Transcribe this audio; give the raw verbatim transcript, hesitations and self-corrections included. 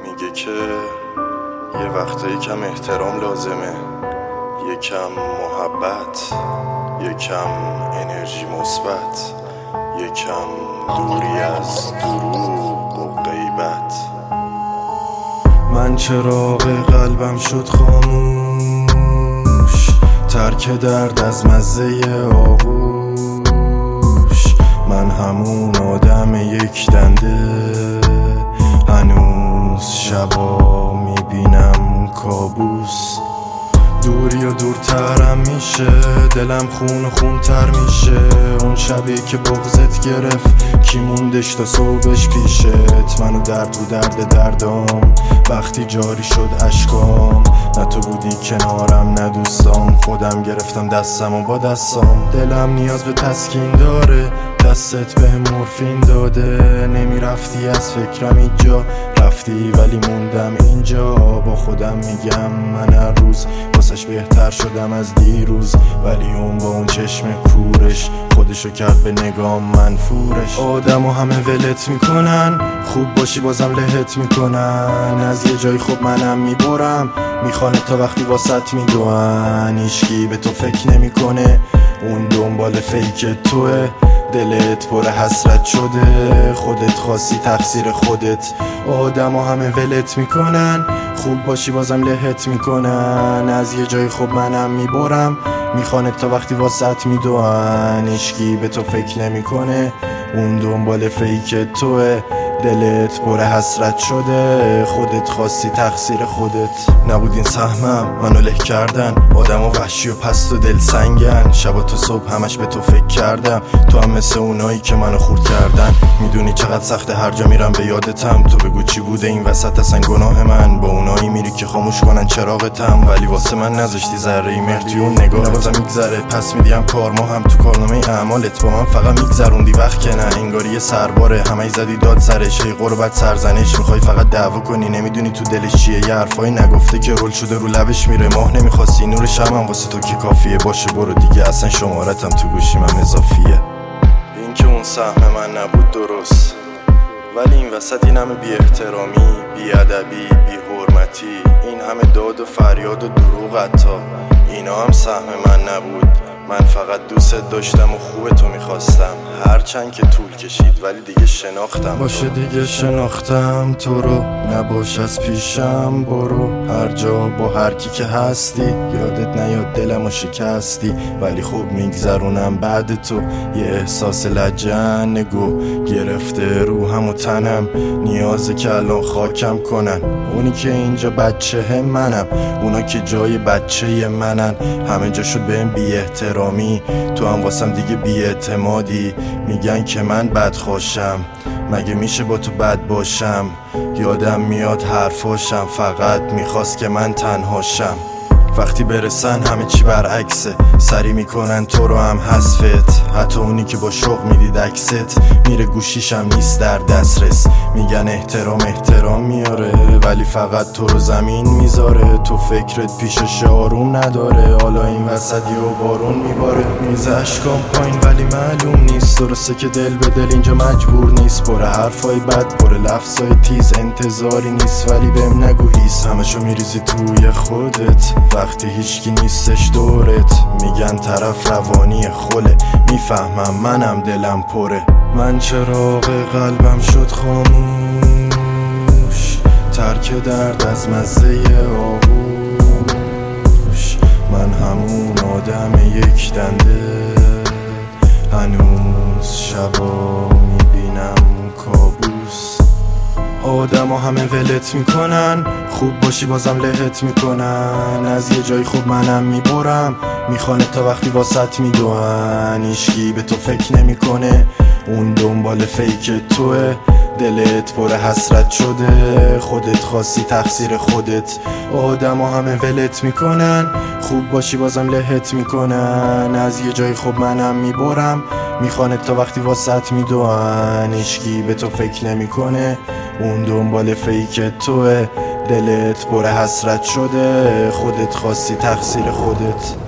میگه که یه وقتایی کم احترام لازمه، یکم محبت، یکم انرژی مثبت، یکم دوری از دروغ و غیبت. من چراغ قلبم شد خاموش، ترک درد از مزه آغوش. من همون آدم یک دنده، هنوز شبا میبینم کابوس. دوری و دورترم میشه، دلم خون و خونتر میشه. اون شبی که بغضت گرفت کی موندش تا صبحش پیشت؟ منو درد رو درد دردام، وقتی جاری شد اشکام. نه تو بودی کنارم نه دوستام، خودم گرفتم دستم و با دستام. دلم نیاز به تسکین داره، دستت به مورفین داده. نمیرفتی از فکرم اینجا، رفتی ولی موندم اینجا. با خودم میگم من هر روز واسش بهتر شدم از دیروز، ولی اون با اون چشم کورش خودشو کرد به نگام منفورش. آدم و همه ولت میکنن، خوب باشی بازم لهت میکنن. از یه جای خوب منم میبرم، میخوانه تا وقتی واسط میدوان. هیچکی به تو فکر نمیکنه، اون دنبال فیک توه. دلت پر حسرت شده، خودت خواستی تقصیر خودت. آدم و همه ولت میکنن، خوب باشی بازم لهت میکنن. از یه جای خوب منم میبرم، میخوانه تا وقتی واسط میدوان. هیچکی به تو فکر نمیکنه، اون دنبال فیک توه. دلت پر حسرت شده، خودت خواستی تقصیر خودت. نبود این سهمم منو له کردن، آدم و وحشی و پست و دل سنگن. شبا تو صبح همش به تو فکر کردم، تو هم مثل اونایی که منو خورد کردن. میدونی چقدر سخته هر جا میرم به یادتم. تو بگو چی بوده این وسط اصلا گناه من؟ با اونایی میری که خاموش کنن چراغتم، ولی واسه من نذاشتی ذره مهر توی اون نگاه. نبازم میگذره پس میدیم کارما هم تو کارنامه اعمالت. با من فقط میگذروندی وقت که نه انگاری یه سرباره. همه زدی داد سرش، ای قربت سرزنش. میخوای فقط دعوا کنی، نمیدونی تو دلش چیه. یه حرفایی نگفته که رول شده رو لبش میره. ماه نمیخواستی نور شمم واسه تو که کافیه. باشه برو دیگه، اصلا شمارتم تو گوشیم هم اضافیه. این که اون سهم من نبود درست، ولی این وسط این همه بی احترامی، بی ادبی، بی حرمتی، این همه داد و فریاد و دروغ حتی، اینا هم سهم من نبود. من فقط دوست داشتم و خوب تو میخواستم، هرچند که طول کشید ولی دیگه شناختم. باشه دیگه شناختم تو رو، نباش از پیشم برو. هر جا با هر کی که هستی، یادت نیاد دلمو شکستی. ولی خوب میگذرونم بعد تو، یه احساس لجنگو گرفته روحم و تنم. نیازه که الان خاکم کنن، اونی که اینجا بچه منم، اونا که جای بچه منن. همه جا شد بهم بی احترامی، تو هم واسم دیگه بی اعتمادی. میگن که من بدخواشم، مگه میشه با تو بد باشم؟ یادم میاد حرفاشم، فقط میخواست که من تنهاشم. وقتی برسن همه چی برعکسه، سری میکنن تو رو هم حذفت. حتی اونی که با شوق میدید عکست، میره گوشیشم نیست در دسترس. میگن احترام احترام میاره، ولی فقط تو رو زمین میذاره. تو فکرت پیشش آروم نداره، حالا این وسط یه بارون میباره. میز اشکام پایین ولی معلوم نیست. درسته که دل به دل اینجا مجبور نیست. پر حرفای بد، پر لفظای تیز، انتظاری نیست ولی بهم نگو هیس. همشو میریزی توی خودت وقتی هیچکی نیستش دورت. میگن طرف روانی خله، میفهمم منم دلم پره. من چراغ قلبم شد خاموش، ترک درد از مزه آغوش. من همون آدم یک دنده، هنوز شبا میبینم کابوس. آدم ها همه ولت میکنن، خوب باشی بازم لهت میکنن. از یه جای خوب منم میبرم، میخوانه تا وقتی واسط میدوان. هیچکی به تو فکر نمیکنه، اون دنبال فیک توه. دلت پر حسرت شده، خودت خواستی تقصیر خودت. آدم ها همه ولت میکنن، خوب باشی بازم لهت میکنن. از یه جای خوب منم میبرم، میخوانه تا وقتی واسط میدوان. هیچکی به تو فکر نمیکنه، اون دنبال فیک توه. دلت پر حسرت شده، خودت خواستی تقصیر خودت.